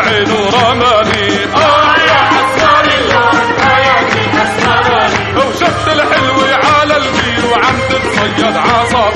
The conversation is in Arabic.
العين ورماني يا أسمر اللون يا أسمر. وشفت الحلوة على البير وعم تتصيد عصا